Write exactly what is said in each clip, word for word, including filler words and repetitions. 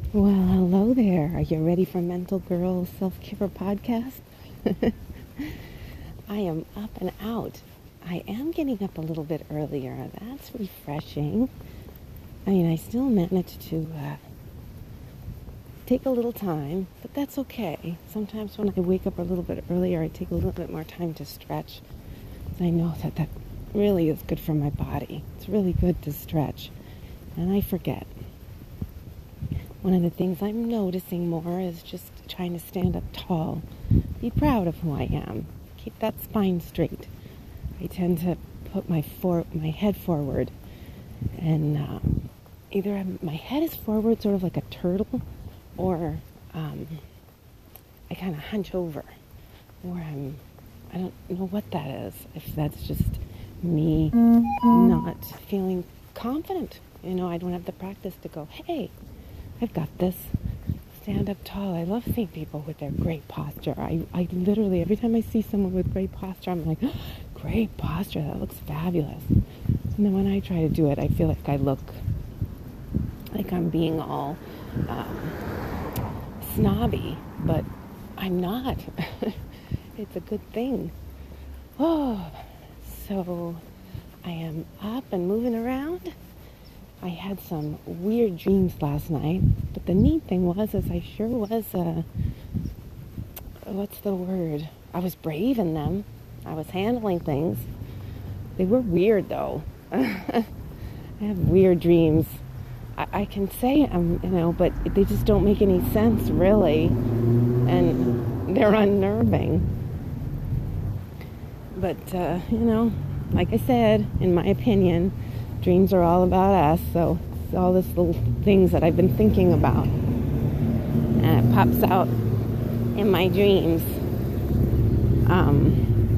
Well, hello there. Are you ready for Mental Girl Self-Care Podcast? I am up and out. I am getting up a little bit earlier. That's refreshing. I mean, I still manage to uh, take a little time, but that's okay. Sometimes when I wake up a little bit earlier, I take a little bit more time to stretch. Because I know that that really is good for my body. It's really good to stretch. And I forget. One of the things I'm noticing more is just trying to stand up tall. Be proud of who I am. Keep that spine straight. I tend to put my for- my head forward. And um, either I'm, my head is forward, sort of like a turtle, or um, I kind of hunch over. Or I'm, I don't know what that is. If that's just me not feeling confident. You know, I don't have the practice to go, hey, I've got this. Stand up tall. I love seeing people with their great posture. I, I literally, every time I see someone with great posture, I'm like, oh, great posture. That looks fabulous. And then when I try to do it, I feel like I look like I'm being all um, snobby, but I'm not. It's a good thing. Oh, so I am up and moving around. I had some weird dreams last night, but the neat thing was, is I sure was, uh, what's the word? I was brave in them. I was handling things. They were weird, though. I have weird dreams. I, I can say them, you know, but they just don't make any sense, really, and they're unnerving. But, uh, you know, like I said, in my opinion, dreams are all about us, so it's all these little things that I've been thinking about. And it pops out in my dreams. Um,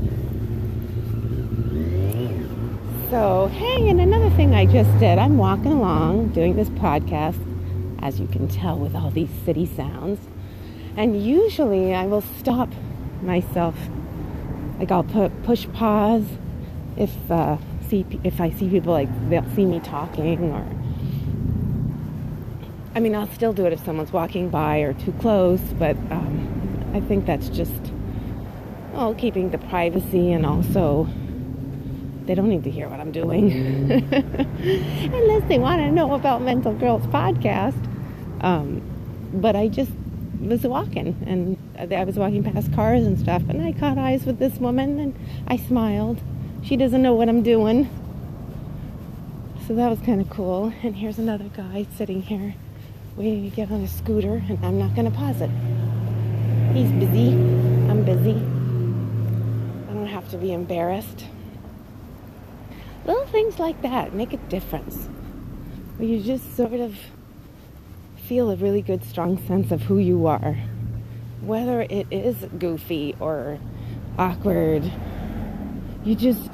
so, hey, and another thing I just did, I'm walking along doing this podcast, as you can tell with all these city sounds. And usually I will stop myself, like I'll put push pause if... Uh, See, if I see people, like, they'll see me talking, or, I mean, I'll still do it if someone's walking by or too close, but um, I think that's just, oh, keeping the privacy, and also, they don't need to hear what I'm doing, unless they want to know about Mental Girls Podcast, um, but I just was walking, and I was walking past cars and stuff, and I caught eyes with this woman, and I smiled. She doesn't know what I'm doing. So that was kind of cool. And here's another guy sitting here waiting to get on a scooter, and I'm not going to pause it. He's busy. I'm busy. I don't have to be embarrassed. Little things like that make a difference. Where you just sort of feel a really good, strong sense of who you are. Whether it is goofy or awkward, you just,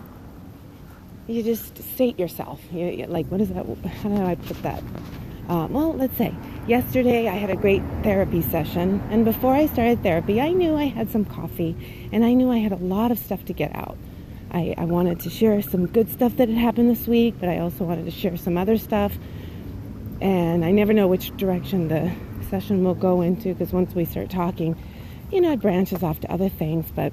you just state yourself. You, you, like, what is that? How do I put that? Um, well, let's say, yesterday I had a great therapy session, and before I started therapy, I knew I had some coffee, and I knew I had a lot of stuff to get out. I, I wanted to share some good stuff that had happened this week, but I also wanted to share some other stuff, and I never know which direction the session will go into, because once we start talking, you know, it branches off to other things, but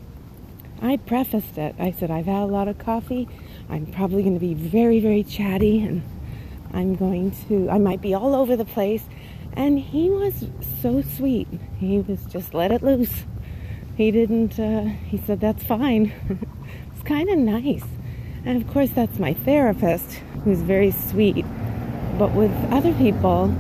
I prefaced it. I said, I've had a lot of coffee. I'm probably going to be very, very chatty, and I'm going to, I might be all over the place. And he was so sweet. He was just let it loose. He didn't, uh, he said, that's fine. It's kind of nice. And of course, that's my therapist, who's very sweet. But with other people,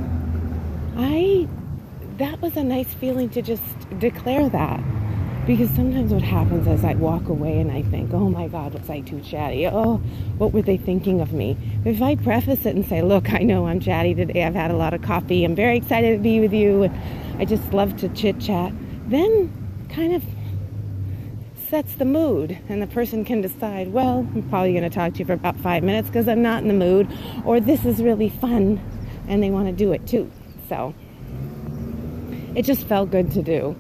I, that was a nice feeling to just declare that. Because sometimes what happens is I walk away and I think, oh my God, was I too chatty? Oh, what were they thinking of me? If I preface it and say, look, I know I'm chatty today. I've had a lot of coffee. I'm very excited to be with you. And I just love to chit chat. Then kind of sets the mood. And the person can decide, well, I'm probably going to talk to you for about five minutes because I'm not in the mood. Or this is really fun and they want to do it too. So it just felt good to do.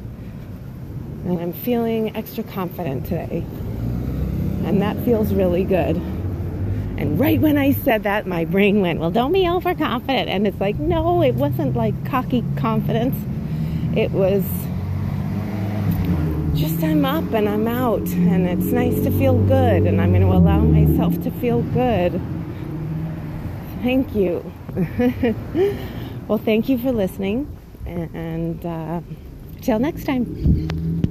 And I'm feeling extra confident today. And that feels really good. And right when I said that, my brain went, well, don't be overconfident. And it's like, no, it wasn't like cocky confidence. It was just I'm up and I'm out. And it's nice to feel good. And I'm going to allow myself to feel good. Thank you. Well, thank you for listening. And uh, till next time.